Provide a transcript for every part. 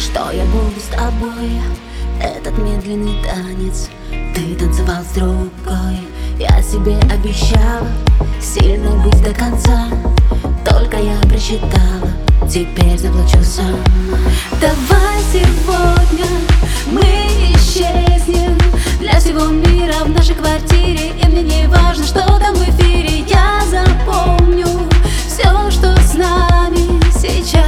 что я буду с тобой. Этот медленный танец ты танцевал с другой. Я себе обещала сильной быть до конца, только я просчитала, теперь заплачу сама. Давай сегодня мы исчезнем для всего мира в нашей квартире, и мне не важно, что там в эфире. Я запомню все, что с нами сейчас.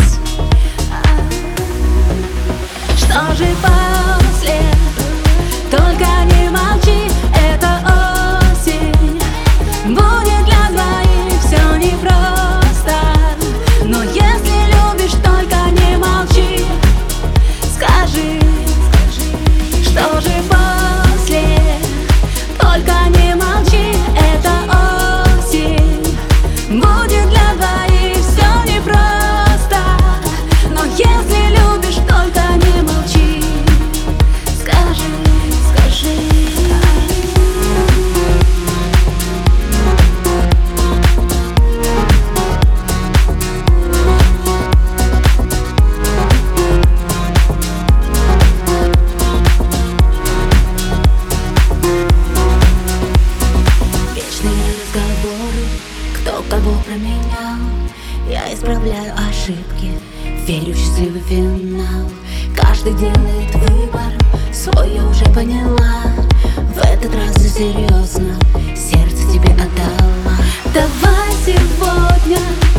Что же после? Только не молчи, это осень. Будет для двоих все непросто, но если любишь, только не молчи. Скажи, что же после? Только не молчи, это осень. Будет для двоих все непросто, но если любишь, только не молчи. Скажи, скажи. Кто кого променял, я исправляю ошибки, верю в счастливый финал. Каждый делает выбор, свой я уже поняла. В этот раз все серьезно, сердце тебе отдала. Давай сегодня